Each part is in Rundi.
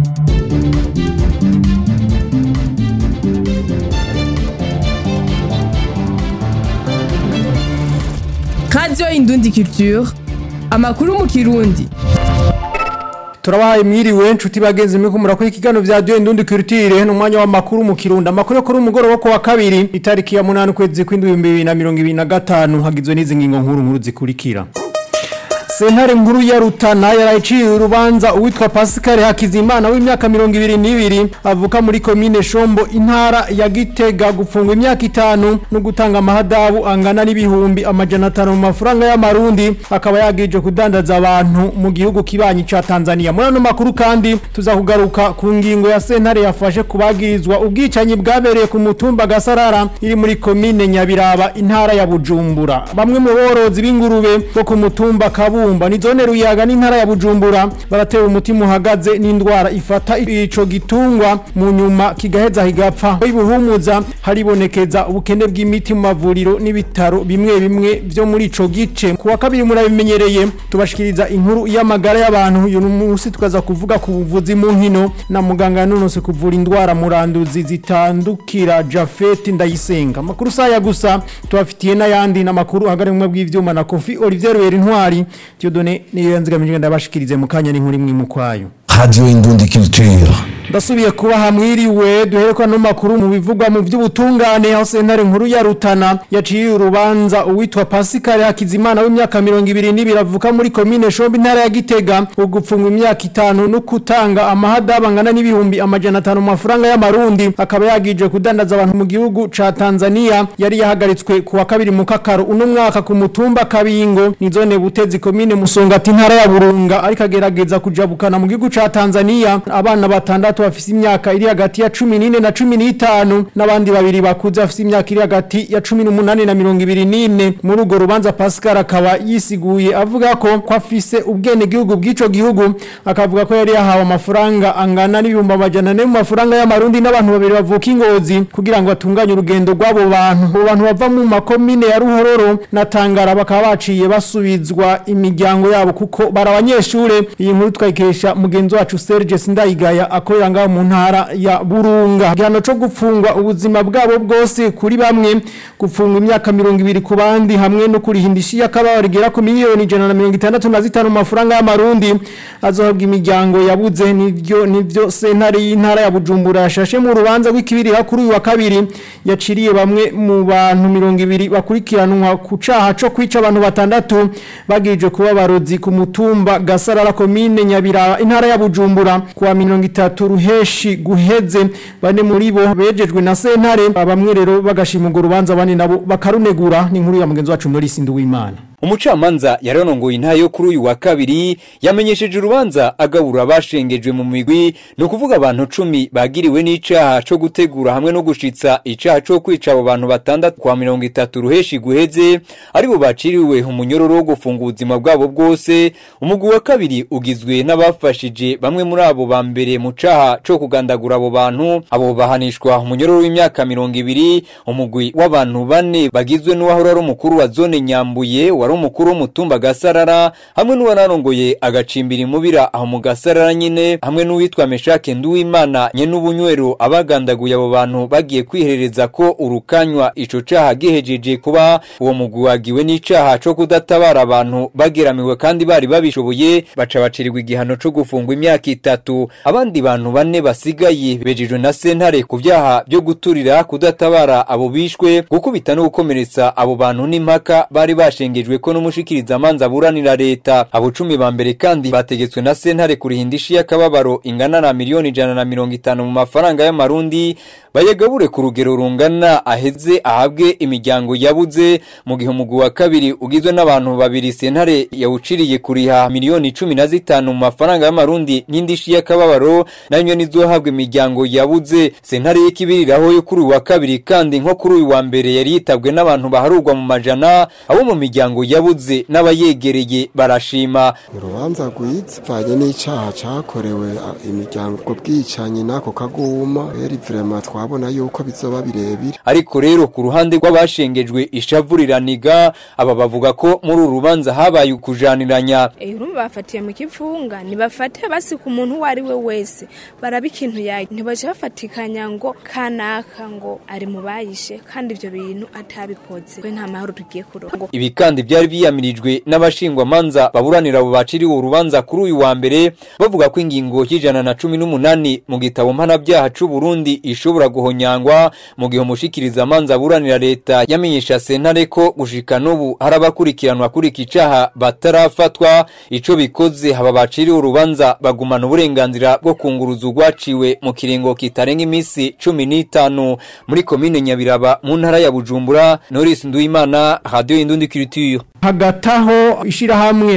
Radio Indundi Culture, amakuru mu Kirundi. Turabahaye mwiriwe nshuti bagenzi mwe kumura ko ikigano vya Radio Indundi Culture n'umwanya wa makuru mu Kirundi. Amakuru yo kuri umugoroba ko wa kabiri itariki ya 8 kwezi kw'indwi 2025 hagizwe n'izi ngingo nkuru zikurikira. Sentare nkuru ya Rutana yarayiciye urubanza uwitwa Pascal Hakizimana w'imyaka 22 avuka muri commune Shombo intara ya Gitega gufungwa imyaka 5 no gutanga amahadabu angana n'ibihumbi amajana 5 mu mafaranga y'amarundi akaba yagije kudandaza abantu mu gihugu kibanyi ca Tanzania. Muri ano makuru kandi tuzakugaruka ku ngingo ya sentare yafashe kubagirizwa ubwicanyi bwabereye ku mutumba Gasarara iri muri commune Nyabiraba intara ya Bujumbura. Bamwe mu borozi b'ingurube bo ku mutumba Kabumba ni zone Ruyaga n'intara ya Bujumbura baratewe umutima uhagaze n'indwara ifata ico gitungwa mu nyuma kigaheza higapfa. Ibuhumuza haribonekeza ubukene bw'imiti mu mavuriro n'ibitaro bimwe byo muri ico gice. Kuwa kabiri murabimenyereye tubashikiriza inkuru y'amagara y'abantu uyu munsi tukaza kuvuga ku buvuzi mu nkino na muganga nonose kuvura indwara muranduzi zitandukira Jafet Ndayisenga. Makuru saya gusa tubafitiye n'ayandi na makuru hagari mu bw'ivyuma na Kofi Olivier Rwerinkwari Dieudonné niyo yanzigamije ndabashikirize mu kanya n'inkuru imwe mu kwayo. Radio Indundi Culture. Basubiye kuba hamwiriwe duherekwa no makuru mu bivugwa mu by'ubutungane aho sentare nkuru ya Rutana yaciye urubanza uwitwa Pascal Hakizimana w'imyaka 22 avuka muri commune Shombo intara ya Gitega ugupfungwa imyaka 5 no kutanga amahadabu angana n'ibihumbi amajana 5 mu mafaranga y'amarundi akaba yagije kudandaza abantu mu gihugu ca Tanzania yari yahagaritswe kuwa kabiri mu Kakaro uno mwaka ku mutumba Kabingo ni zone Butezi commune Musongati intara ya Burunga ariko agerageza kujabukana mu gihugu ca Tanzania abana batandatu bafise imyaka iri hagati ya 14 na 15 n'abandi babiri bakuze bafise imyaka iri hagati ya 18 na 24 muri ugo rubanza Pascal akaba yisiguye avuga ko afise ubwene gihugu bw'ico gihugu akavuga ko yari yahawe amafaranga angana n'ibihumbi amajana 4 mu mafaranga y'amarundi n'abantu babiri bavuka Ingozi kugira ngo atunganye urugendo rw'abo bantu bava mu makomine ya Ruhororo na Tangara bakaba baciye basubizwa imiryango yabo kuko barabanyeshure. Iyi nkuru twayikesha mugenzi wacu Serge Sindayigaya akorera ngaho mu ntara ya Burunga. Gihano cyo gufungwa ubuzima bwabo bwose kuri bamwe gufungwa imyaka 20 ku bandi hamwe no kurihindishiya kabarigera ku miliyoni 165 mu mafaranga y'amarundi azohabwa imiryango yabuze nivyo sentare y'intara ya Bujumbura yashashe mu rubanza rw'ikibiri kuri uyu wa kabiri yaciriye bamwe mu bantu 20 bakurikiranwa ku caha cyo kwica abantu batandatu bagije kuba barozi ku mutumba Gasarara commune Nyabiraba intara ya Bujumbura kuwa 30 ruheshi guheze bane muri bo bejejwe na sentare bamwe rero bagashima ngo rubanza bane nabo bakarunegura. Ni inkuru ya mugenzi wacu Norisi Nduwimana. Umucamanza yaronongoye intayo kuri uyu wa kabiri yamenyesheje urubanza agabura bashengejwe mu migwi no kuvuga abantu 10 bagiriwe n'icaha cyo gutegura hamwe no gushitsa icaha cyo kwica abo bantu batandatu kwa 30 ruheshi guheze aribo baciriwe umunyororo wo gufunga ubuzima bwabo bwose. Umugwi wa kabiri ugizwe n'abafashije bamwe muri abo bambere mu caha cyo kugandagura abo bantu abo bahanishwa umunyororo w'imyaka 20. Umugwi w'abantu bane bagizwe n'uwahora ari umukuru wa zone Nyambuye umukuru w'umutumba Gasarara hamwe n'uwanarongoye agacimbira imubira aho mu Gasarara nyine hamwe n'uwitwa Meshake Nduwimana nye n'ubunywero abagandaguye abo bantu bagiye kwiherereza ko urukanywa ico caha gihejeje kuba uwo mugwi wagiwe n'icaha cyo kudatabara abantu bageramiwe kandi bari babishoboye baca bacirirwa igihano cyo gufungwa imyaka 3. Abandi bantu bane basigaye bejejwe na sentare ku vyaha byo guturira kudatabara abo bishwe gukubita no gukomeretsa abo bantu n'impaka bari bashengejwe ko n'umushikiriza amanza buranira leta. Abo 10 ba mbere kandi bategetswe na sentare kurihindisha yakababaro ingana na miliyoni 150 mu mafaranga y'amarundi bayegabure ku rugero rungana aheze ahabwe imiryango yabuze mu gihe umugwi wa kabiri ugizwe n'abantu babiri sentare yawuciriye kuriha miliyoni 15 mu mafaranga y'amarundi n'indishi yakababaro nayo nizohabwe imiryango yabuze. Sentare y'ikibiriraho yo kuri wa kabiri kandi nko kuri uyu wa mbere yari yitabwe n'abantu baharurwa mu majana abo mu miryango yabuze n'abayegereye barashima. Urubanza rwitsvanye n'icaha cakorewe imiryango bwicanye nako kaguma eri vraiment twabona yuko bizoba birebire. Ariko rero ku ruhande rw'abashengejwe ishavuriraniga aba bavuga ko muri urubanza habaye ukujaniranya. Urumva bafatiye mu kipfunga nibafate basi ku muntu wari we wese baraba ikintu yaje ntibaje bafatikanya ngo kanaka ngo ari mu bayishe kandi ivyo bintu atabikoze kwe nta mahoro tugiye kurongo. Ibi kandi byari biyamirijwe n'abashingwa manza baburanira abo baciriwe urubanza kuri uyu wa mbere bavuga ko ingingo y'ijana na 18 mu gitabo mpanabyaha c'u Burundi ishobora guhonyangwa mu gihe umushikiriza manza buranira leta yamenyesha sentare ko gushika n'ubu harabakurikiranwa kuri kicaha batarafatwa ico bikoze haba baciriwe urubanza bagumana uburenganzira bwo kunguruza urwaciwe mu kiringo kitarenga imisi 15 muri komine Nyabiraba mu ntara ya Bujumbura. Norris Nduwimana, Radio Indundi Culture. Hagataho ishirahamwe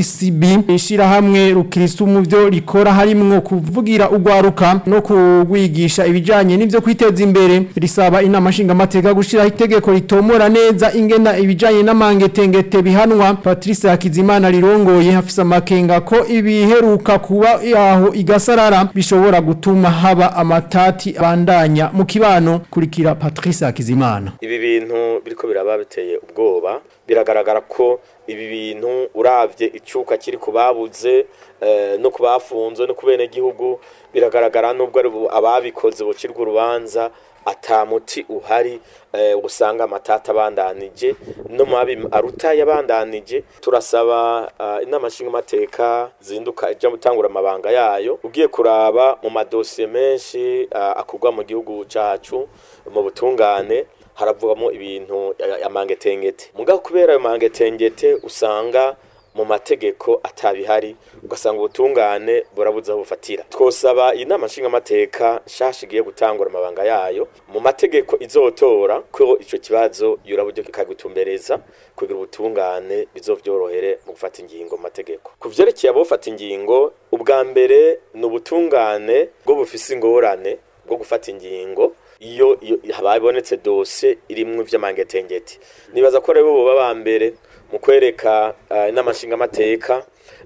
CGCB ishirahamwe rukristo mu byo rikora harimwo kuvugira ugwaruka no kugwigisha ibijanye n'ivyo kwiteza imbere risaba inama nshinga mateka gushira itegeko ritomora neza ingena ibijanye n'amangetengete bihanwa. Patrice Hakizimana rirongoye hafisa makenga ko ibiheruka kuba yaho igasarara bishobora gutuma haba amatati bandanya mu kibano. Kurikira Patrice Hakizimana. Ibi bintu biriko biraba biteye ubwoba, biragaragara ko ibi bintu uravye icuka kiri kubabuze no kubafunzwe no kubene gihugu biragaragara nubwo ari ababikoze bocirwa urubanza atamuti uhari usanga amatata bandanije no mabi aruta yabandanije. Turasaba inama nshinga mateka zinduka ija mutangura amabanga yayo ugiye kuraba mu madosiye menshi akugwa mu gihugu cacu mu butungane haravugamo ibintu amangetengete mugabo kubera ayo mangetengete usanga mu mategeko atabihari ugasanga ubutungane burabuza bufatira. Twosaba inama nshinga mateka shashigiye gutangura amabanga yayo mu mategeko izotora ko ico kibazo yuraburyo kikagutumbereza kugira ubutungane bizovyorohere mu gufata ingingo mu mategeko. Kuvyerekeye abofata ingingo ubwa mbere n'ubutungane bwo bufise ingorane bwo gufata ingingo iyo hababonetse dose irimwe vy'amangetengete. Nibaza ko rebo baba mbere mu kwereka n'amashinga amateka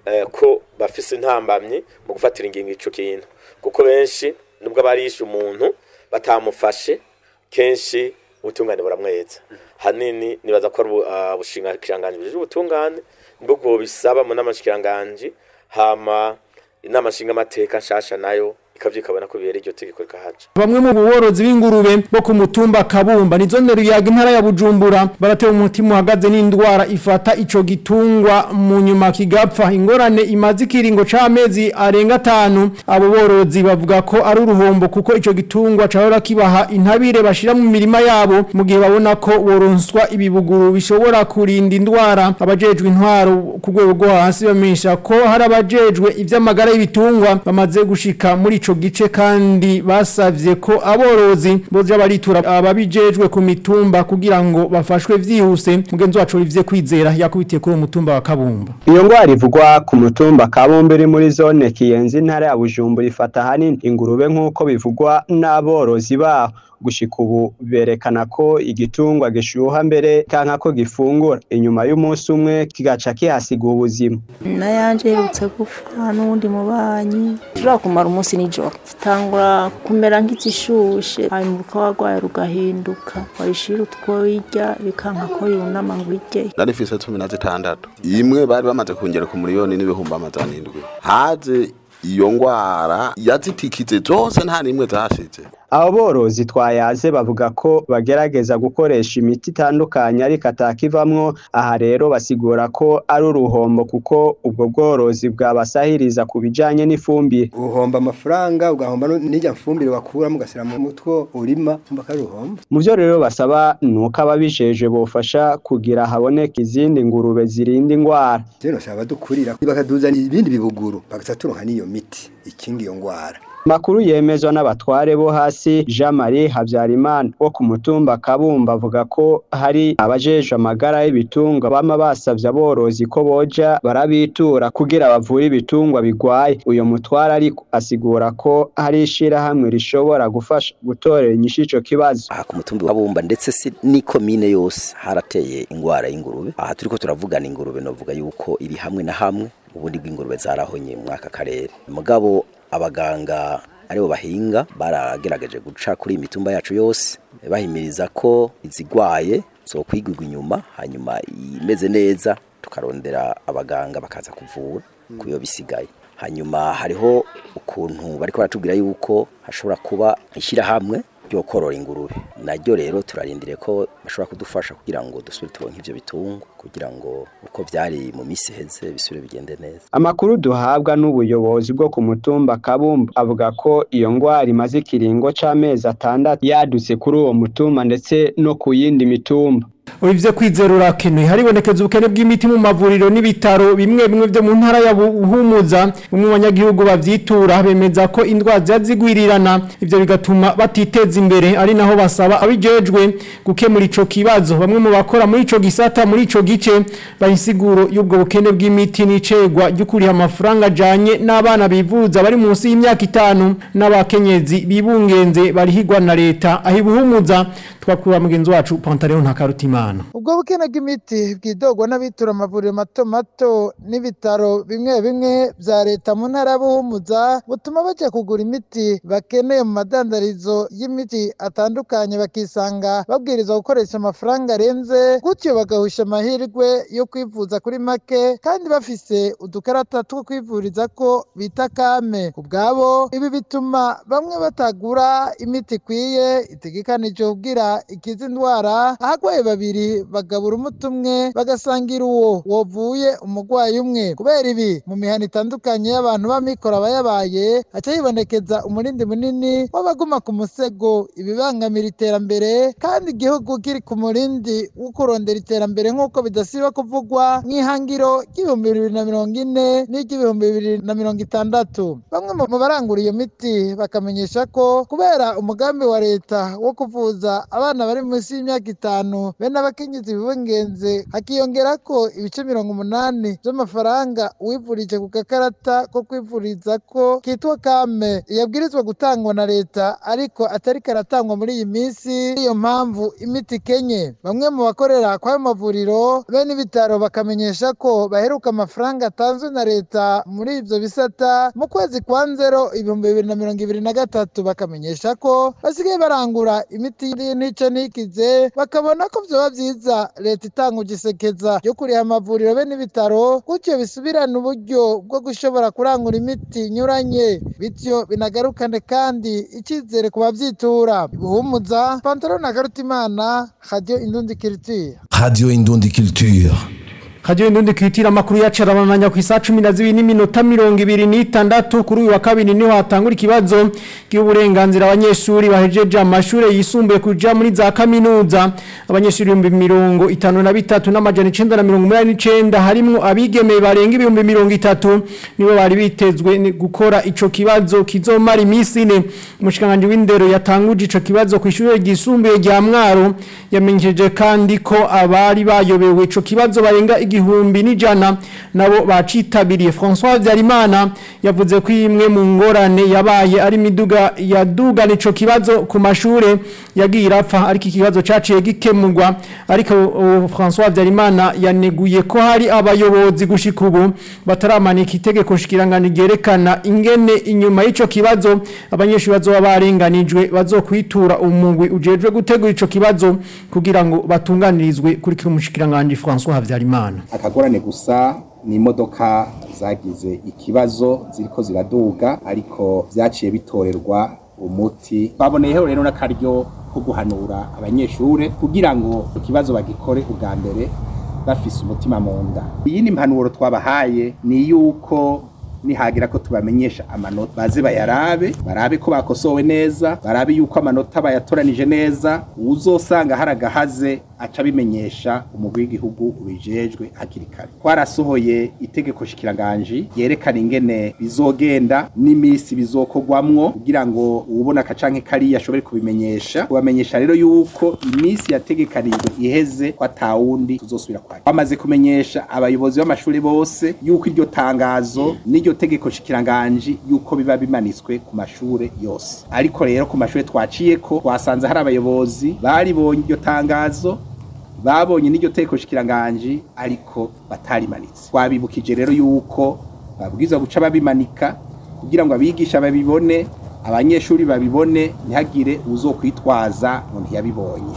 ko bafise intambamye mu gufatira ingingo ico kintu kuko benshi nubwo barisha umuntu batamufashe kenshi ubutungane buramweza hanini. Nibaza ko bushinga kiranganje bw'ubutungane nubwo bisaba mu namashikiranganje hama inamashinga amateka nshasha nayo ikavyikabona ko bibere iryo tegeko rikahaje. Bamwe mu borozi b'ingurube bo ku mutumba Kabumba nizo nero yaga intara ya Bujumbura baratewe umutima uhagaze n'indwara ifata ico gitungwa mu nyuma kigapfa. Ingorane imaze ikiringo c'amezi arenga 5. Abo borozi bavuga ko ari uruhombo kuko ico gitungwa cahora kibaha intabire bashira mu mirima yabo mu gihe babona ko woronswa ibibuguru bishobora kurinda indwara. Abajejwe intwaro ku rwego rwo hasi bamenyesha ko hari abajejwe ivy'amagara y'ibitungwa bamaze gushika muri ico gice kandi basavye ko aborozi boza baritura ababijejwe ku mitumba kugira ngo bafashwe vyihuse. Mugenzi wacu Olivier Kwizera yakubitiye kuri umutumba wa Kabumba. Iyo ngwara ivugwa ku mutumba Kabumba iri muri zone Kiyenzi intara ya Bujumbura ifata hanini ingurube nk'uko bivugwa n'aborozi baho. Gushika ubu berekana ko igitungwa gishuha mbere kanka ko gifungura inyuma y'umunsi umwe kigaca kihasiga ubuzima. Nayanje yerutse gupfa n'undi mubanyi tura kumara umunsi n'ijoro tangura kumera nk'izishushe hanyuma ukawagwaye rugahinduka warishira utwo wirya bikanka ko yunama ngo irye. Nari fise 16 imwe bari bamaze kongera ku miliyoni n'ibihumbi amajana 7 haje iyo ngwara yazitikize zose nta nimwe zashize. Abo borozi twayaze bavuga ko bagerageza gukoresha imiti itandukanye ariko atakivamwo. Aha rero basigura ko ari uruhombo kuko ubwo bworozi bwabasahiriza kubijanye n'ifumbire. Uhomba amafaranga ugahomba n'ijya mfumbire wakura mugasira mu mutwo urima mbaka ruhombo. Mu byo rero basaba nuko ababijeje bofasha kugira haboneka izindi ngurube zirinda ingwara. Zeno saba dukurira bakaduzana ibindi bibuguru bagasaturunka niyo miti ikingi yo ngwara. Makuru yemezwa n'abatware bo hasi Jean Marie Habyarimana wo ku mutumba Kabumba avuga ko hari abajeje amagara y'ibitungwa bama basavye aborozi ko boja barabitura kugira bavure ibitungwa bigwaye. Uyo mutware ariko asigura ko hari ishirahamwe rishobora gufasha gutorera inyishu ico kibazo. Aha ku mutumba Kabumba ndetse si ni komine yose harateye ingwara y'ingurube. Aha turiko turavugana ingurube novuga yuko iri hamwe na hamwe ubundi bw'ingurube zarahonye mu mwaka karere. Mugabo abaganga aribo bahinga baragerageje guca kuri imitumba yacu yose bahimiriza ko izigwaye zo kwigirwa inyuma hanyuma imeze neza tukarondera abaganga bakaza kuvura kuyo bisigaye. Hanyuma hariho ukuntu bariko baratubwira yuko hashobora kuba ishira hamwe ryo korora ingurube. Naryo rero turarindire ko bashobora kudufasha kugira ngo dusubire turonke ivyo bitungo kugira ngo uko vyari mu misi heze bisubire bigende neza. Amakuru duhabwa n'ubuyobozi bwo ku mutumba Kabumba avuga ko iyo ngwara imaze ikiringo c'amezi 6 yadutse kuri uwo mutumba ndetse no ku yindi mitumba. Urivye kwizerura kenwe haribonekeza ubukene bw'imiti mu mavuriro n'ibitaro bimwe byo mu ntara ya Buhumuza umwe abanyagihugu bavyitura bemeza ko indwara zazigwirirana ivyo bigatuma batiteza imbere ari naho basaba abijejwe gukemura ico kibazo. Bamwe mu bakora muri ico gisata muri ico gice bayisiguro y'ubwo bukene bw'imiti n'icegwa ry'ukuri amafaranga ajanye n'abana bivuza bari munsi y'imyaka 5 n'abakenyezi bibungenze barihigwa na leta ahi Buhumuza twakura mugenzi wacu Pantaleo Ntakarutimana. Ubwo bukene bw'imiti bwidogwa n'abitura amavuriro mato mato n'ibitaro bimwe bimwe vya leta mu ntara Buhumuza butuma baje kugura imiti bakeneye mu madandarizo y'imiti atandukanye bakisanga babwirizwa gukoresha amafaranga arenze gutyo bagahusha amahirwe yo kwivuza kuri make kandi bafise udukarata two kwivuriza ko bita kame. Ubwabo ibi bituma bamwe batagura imiti kwiye itegekanije kugira ikiza indwara ahagwaye babiri bagabura umuti umwe bagasangira uwo wovuye umugwayi umwe. Kubera ibi mu mihana itandukanye y'abantu b'amikoro abayabaye aca yibonekeza umurindi munini w'abaguma ku musego ibibangamira iterambere kandi igihugu kiri ku murindi wo kurondera iterambere nk'uko bidasiba kuvugwa mw'ihangiro ry'ibihumbi 2040 n'iry'ibihumbi 2060. Bamwe mu barangura iyo miti bakamenyesha ko kubera umugambi wa leta wo kuvuza abana bari munsi y'imyaka 5 bene abakenyezi bibungenze hakiyongera ko ibice 80 by'amafaranga wivurije ku gakarata ko kwivuriza ko kitwa kame yabwirizwa gutangwa na leta ariko atari karatangwa muri iyi minsi. Iyo mpamvu imiti kenye bamwe mu bakorera kwa mavuriro bene ibitaro bakamenyesha ko baheruka amafaranga atanzwe na leta muri ivyo bisata mu kwezi kwa Nzero 2023 bakamenyesha ko basigaye barangura imiti n'ico nikize bakabona ko vyoba vyiza leta itanga ugisekeza yo kuriha amavuriro bene ibitaro gutyo bisubirana uburyo bwo gushobora kurangura imiti nyuranye bityo binagarukane kandi ikizere ku bavyitura. Buhumuza Pantaleo Ntakarutimana, Radio Indundi Culture. Radio Indundi Culture. Radio Indundi Culture amakuru yacarabamanya ku isa 12:26 kuri uyu wa kabiri niho hatangura ikibazo cy'uburenganzira abanyeshuri bahejeje amashure yisumbuye kuja muri za kaminuza. Abanyeshuri 53,989 harimwo abigeme barenga 30,000 nibo bari bitezwe gukora ico kibazo kizomara imisi 4. Umushikanganje w'indero yatanguje ico kibazo ku ishure ryisumbuye rya Mwaro yamenyesheje kandi ko abari bayobewe ico kibazo barenga 1,100 nabo bacitabiriye. François Vyarimana yavuze ko imwe mu ngorane yabaye ari miduga yadugana ico kibazo ku mashure yagiye irapfa ariko ikibazo caciye gikemurwa. Ariko François Vyarimana yaneguye ko hari abayobozi gushika ubu bataramanika itegeko shikirangana ryerekana ingene inyuma y'ico kibazo abanyeshuri bazoba barenganijwe bazokwitura umugwi ujejwe gutegura ico kibazo kugira ngo batunganirizwe kuri kimushikiranganje François Havyarimana. Akagorane gusa ni imodoka zagize ikibazo ziriko ziraduga ariko vyaciye bitorerwa umuti. Baboneyeho rero n'akaryo ko guhanura abanyeshure kugira ngo ikibazo bagikore ubwa mbere bafise umutima mu nda. Iyi ni impanuro twabahaye ni yuko nihagira ko tubamenyesha amanota baze barabe ko bakosowe neza, barabe yuko amanota bayatoranije neza, uzosanga haragahaze aca bimenyesha umugwi w'igihugu ubijejwe hakiri kare. Twarasohoye itegeko shikiranganji yerekana ingene bizogenda n'imisi bizokogwamwo kugira ngo ubona kacanke kari yashobore kubimenyesha. Kubamenyesha rero yuko imisi yategekanijwe iheze kwa tawundi tuzosubira kwa. Bamaze kumenyesha abayobozi b'amashuri bose yuko iryo tangazo n'iryo tegeko shikiranganji yuko biba bimanitswe ku mashure yose. Ariko rero ku mashure twaciyeko twasanze hari abayobozi baribonye iryo tangazo babonye n'iryo tegeko shikiranganji ariko batarimanitse. Twabibukije rero yuko babwiza guca babimanika kugira ngo abigisha babibone, abanyeshuri babibone, ntihagire uzokwitwaza ngo ntiyabibonye.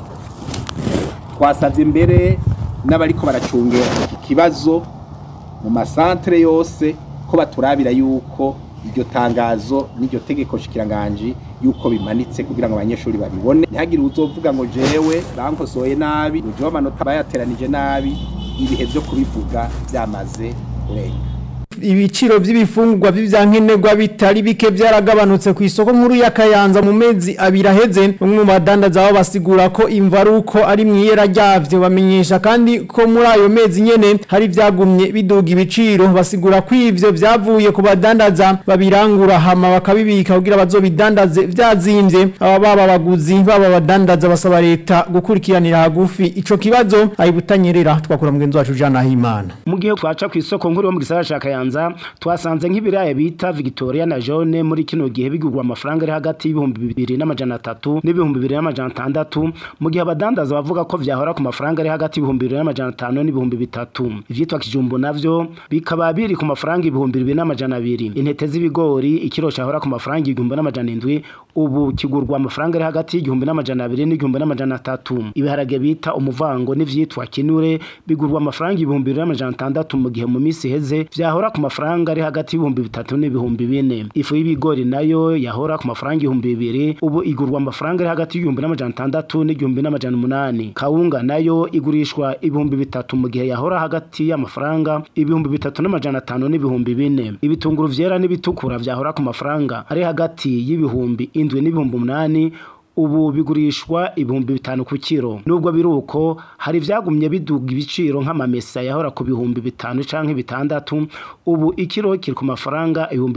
Twasavye mbere n'abariko baracungera iki kibazo mu masantre yose ko baturabira yuko iryo tangazo n'iryo tegeko shikiranganji yuko bimanitse kugira ngo abanyeshuri babibone, ntihagire uzovuga ngo jewe bankosoye nabi, ngo jewe amanota bayateranije nabi, ibihe byo kubivuga byamaze kurenga. Ibiciro by'ibifungwa by'ivyankenerwa bitari bike byaragabanutse ku isoko nkuru ya Kayanza mu mezi abiri aheze. Umwe mu badandaza aho basigura ko imvaruko ari mwiyera ryavyo, bamenyesha kandi ko muri ayo mezi nyene hari vyagumye biduga ibiciro. Basigura ko ivyo vyavuye ku badandaza babirangura hama bakabibika kugira bazobidandaze vyazimvye. Aba baguzi baba badandaza basaba leta gukurikiranira hagufi ico kibazo. Ayibutanyerera twakura mugenzi wacu Jean Nahimana. Mu gihe twaca ku isoko nkuru yo mu gisagara ca Kayanza twasanze nk'ibiraya bita Victoria na Jaune muri kino gihe bigurwa amafaranga ari hagati y'ibihumbi 2300 n'ibihumbi 2600, mu gihe abadandaza bavuga ko vyahora ku mafaranga ari hagati y'ibihumbi 2500 n'ibihumbi 3000. Ivyitwa kijumbo navyo bikaba biri ku mafaranga ibihumbi 2200. Intete z'ibigori ikiro cyahora ku mafaranga 1700 ubu kigurwa amafaranga ari hagati y'igihumbi 200 n'igihumbi 300. Ibiharage bita umuvango n'ivyitwa kinure bigurwa amafaranga ibihumbi 2600 mu gihe mu misi heze vyahora ku mafaranga ari hagati y'ibihumbi 3 n'ibihumbi 4. Ifu y'ibigori nayo yahora ku mafaranga ibihumbi 2 ubu igurwa amafaranga ari hagati y'igihumbi 600 n'igihumbi 800. Kawunga nayo igurishwa ibihumbi 3 mu gihe yahora hagati y'amafaranga ibihumbi 3500 n'ibihumbi 4. Ibitunguru vyera n'ibitukura vyahora ku mafaranga ari hagati y'ibihumbi 7 n'ibihumbi 8 ubu bigurishwa ibihumbi 5 ku kiro. Nubwo biruko hari vyagumye biduga ibiciro nk'amamesa yahora ku bihumbi 5 canke 6 ubu ikiro kiri ku mafaranga ibihumbi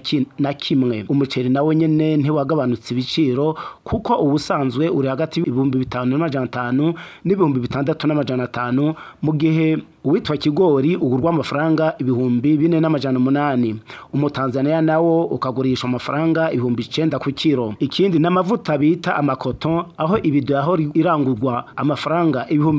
11. Umuceri nawe nyene ntiwagabanutse ibiciro kuko ubusanzwe uri hagati y'ibihumbi 5500 n'ibihumbi 6500 mu gihe uwitwa kigori ugurwa amafaranga ibihumbi 4800. Umutanzania nawo ukagurishwa amafaranga ibihumbi 9 ku kiro. Ikindi n'amavuta bita amakoton aho ibido yaho irangurwa amafaranga ibihumbi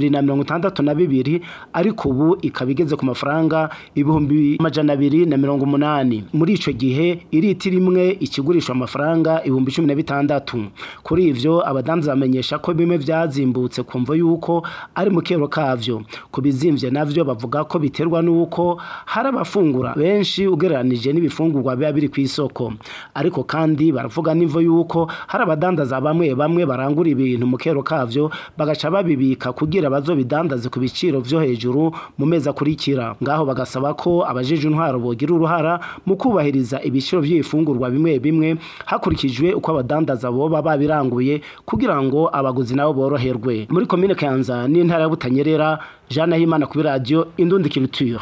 262 ariko ubu ikabigeze ku mafaranga ibihumbi 280. Muri ico gihe iriti rimwe ikigurishwa amafaranga ibihumbi 16. Kuri ivyo abadanza bamenyesha ko bimwe vyazimbutse kumva yuko ari mu kero kavyo. Kubizimvye navyo bavuga ko biterwa nuko hari abafungura benshi ugereranije n'ibifungurwa biba biri ku isoko. Ariko kandi baravuga nivo yuko hari abadandaza bamwe barangura ibintu mu kero kavyo bagaca babibika kugira bazobidandaze ku biciro vyo hejuru mu meza kurikira. Ngaho bagasaba ko abajeje intwaro bogira uruhara mu kubahiriza ibiciro by'ifungurwa bimwe bimwe hakurikijwe uko abadandaza bo babiranguye kugira ngo abaguzi nabo boroherwe. Muri commune Kayanza n'intara ya Butanyerera, Jean Nahimana ku radio Indundi Culture.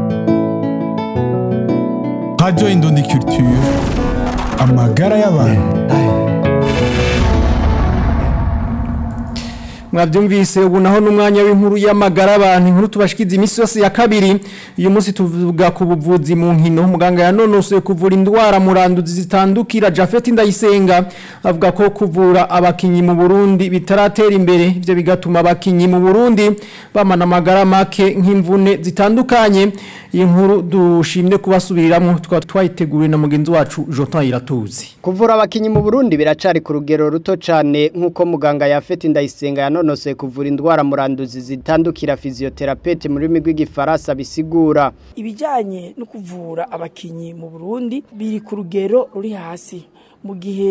Radio Indundi Culture, amagara y'abantu. Mwavyumvise ubu naho n'umwanya w'inkuru y'amagara abantu, inkuru tubashikiza imisi yose ya kabiri. Uyu munsi tuvuga ku buvuzi mu nkino. Muganga yanonosoye kuvura indwara muranduzi zitandukira Jafet Ndayisenga avuga ko kuvura abakinyi mu Burundi bitaratera imbere, ivyo bigatuma abakinyi mu Burundi bamana amagara make nk'imvune zitandukanye. Iyi nkuru dushimye kubasubiriramo twayiteguriwe na mugenzi wacu Jotan Iratuzi. Kuvura abakinyi mu Burundi biracari ku rugero ruto cane nkuko muganga Jafet Ndayisenga yanonosoye kuvura indwara muranduzi zitandukira physiotherapeuti muri rurimi rw'igifaransa bisigura. Ibijanye no kuvura abakinyi mu Burundi biri ku rugero ruri hasi, mu gihe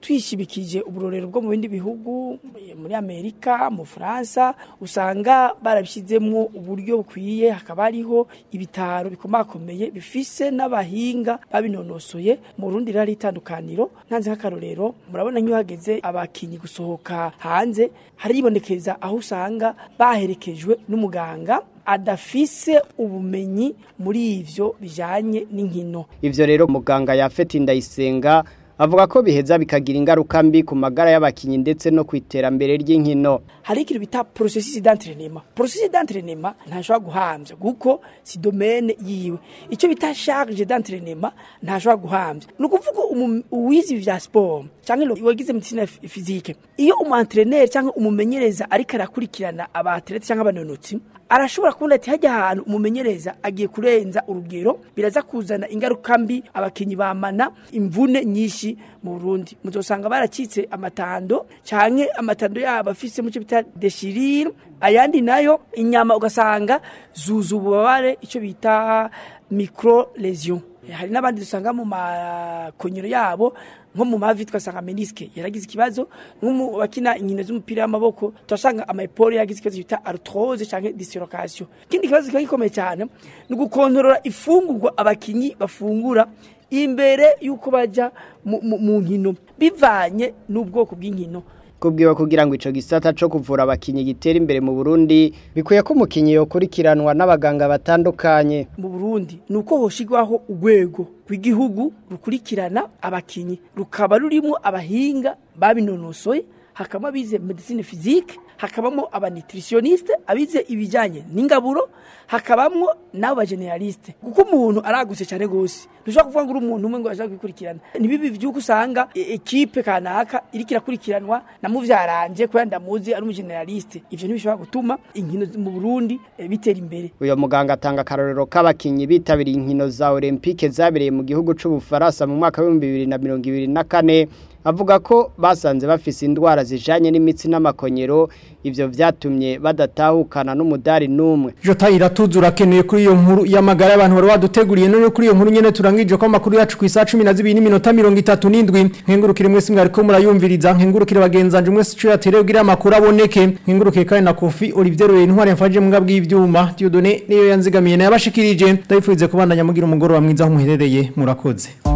twishibikije uburorero bwo mu bindi bihugu muri Amerika mu France usanga barabishizemo uburyo bukwiye hakaba hariho ibitaro bikomakomeye bifise n'abahinga babinonosoye mu Burundi rari itandukaniro ntanze nk'akarorero murabona nk'iyo hageze abakinyi gusohoka hanze haribonekeza aho usanga baherekejwe n'umuganga adafise ubumenyi muri ivyo bijanye n'inkino. Ivyo rero muganga Yafeti Ndayisenga avuga ko biheza bikagira ingaruka mbi ku magara y'abakinyi ndetse no kwiterambere ry'inkino. Hari ikintu bita processus d'entraînement. Processus d'entraînement ntashobora guhamvya kuko si domaine yiwe. Ico bita charge d'entraînement ntashobora guhamvya. Nukuvuga uwizi vya sport canke wagize medicine physique. Iyo umu-entraîneur canke umumenyereza ariko arakurikirana abatlete canke abanonotsi arashobora kubona ati hajya ahantu umumenyereza agiye kurenza urugero biraza kuzana ingaruka mbi abakinyi bamana imvune nyinshi mu Burundi muzosanga baracitse amatando canke amatando yabo afise mu cyo bita déchirure ayandi nayo inyama ugasanga zuzububare ico bita micro lésion hari n'abandi dusanga mu makonyero yabo nko mu mavi twasanga menisque yaragize ikibazo nk'umu bakina inkino z'umupira w'amaboko twasanga amaepole yagize ikibazo bita arthrose canke dislocation. Kindi kibazo gikomeye cyane ni gukontorora ifungurwa abakinyi bafungura imbere yuko baja mu nkino bivanye n'ubwoko bw'inkino. Kubwiwa kugira ngo ico gisata co kuvura abakinyi gitera imbere mu Burundi bikuye ko umukinyi yokurikiranwa n'abaganga batandukanye. Mu Burundi nuko hoshigwaho urwego rw'igihugu rukurikirana abakinyi rukaba rurimo abahinga babinonosoye hakaba bize medicine physique hakabamo abanitritioniste abize ibijanye n'ingaburo hakabamwo nabo generaliste kuko umuntu araguse cyane gose dushaka kuvuga ngo umuntu umwe ngo ashaka kwikurikirana nibibi vyuko usanga equipe kanaka irikira kurikiranwa na muvyaranje ko yandamuzi ari umugeneraliste ivyo ntibishobora gutuma inkino mu Burundi bitera imbere. Uyo muganga atanga karorero k'abakinyi bitabiriye inkino za Olympique zabereye mu gihugu c'u Bufaransa mu mwaka wa 2024 avuga ko basanze bafise indwara zijanye n'imitsi n'amakonyero ivyo vyatumye badatahukana n'umudari numwe. Jota iratuzura keneye kuri iyo nkuru y'amagara y'abantu bari baduteguriye none kuri iyo nkuru nyene turangije ko amakuru yacu ku isa 12:37 nkengurukire mwese mwari ko murayumviriza nkengurukire bagenzanje mwese cyo yatere kugira amakuru aboneke nkengurukire kandi na Kofi Olivier Ntware mfaje mbwa bw'ivyuma Dieudonné niyo yanzigamiye na yabashikirije ndayifuze kubandanya mugira umugoro wa mwiza aho muherereye murakoze.